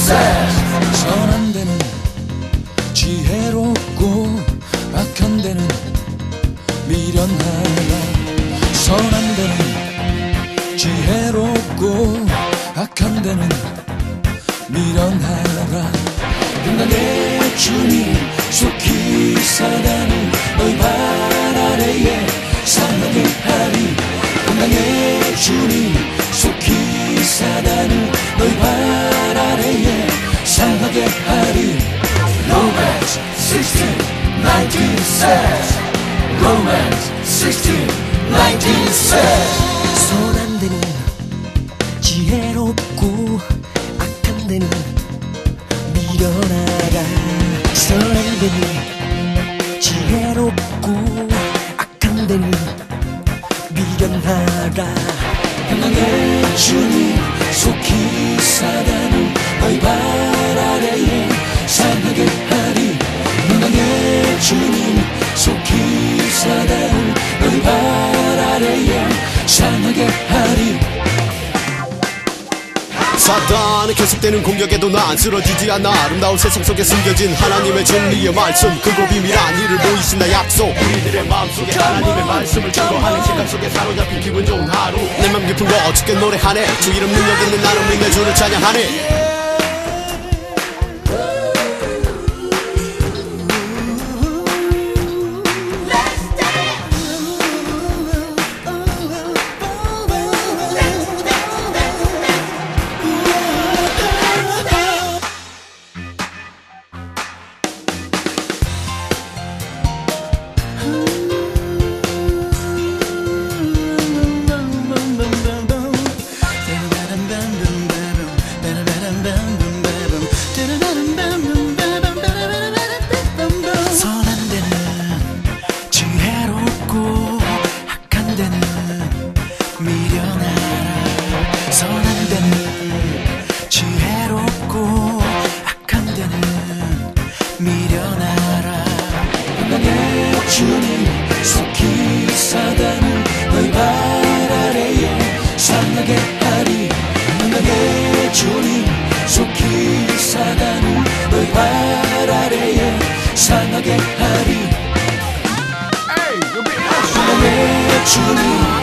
says. 선한 데는 지혜롭고 악한 데는 미련하라. 선한 데는 지혜롭고 악한 데는 미련하라. 그러나 내 주님 속히 사단을 너희 발 아래에 상하게 하리. 그러나 내 주님 속히 사단을 너희 발 아래에 상하게 하리. Romans 16:19 says. Romans 16:19 says. 선한 데는 지혜롭고 악한 데는 미련하라. 선한 데는 지혜롭고 악한 데는 미련하라. 그러나 내 주님 속히 사단을 너희 발 아래에 상하게 하리. 그러나 내 주님 속히 사단을 너희 발 아래에 상하게 하리. 사단의 계속되는 공격에도 난 쓰러지지 않아. 아름다운 세상 속에 숨겨진 하나님의 진리의 말씀, 그거 비밀한 이를 보이신다 약속. 우리들의 마음속에 하나님의 말씀을 증거하는 시간 속에 사로잡힌 기분 좋은 하루. 내 맘 깊은 거 어떻게 노래하네. 주 이름 능력 있는 나를 믿네. 주를 찬양하네. 선한 데는 지혜롭고 악한 데는 미련하라. 선한 데는 지혜롭고 악한 데는 미련하라. 그러나 내 주님 속히 사단을 너희 발 아래에 상하게 하리. 그러나 내 주님 속히 사단을 너희 발 아래에 상하게 하리. 그러나 내 주님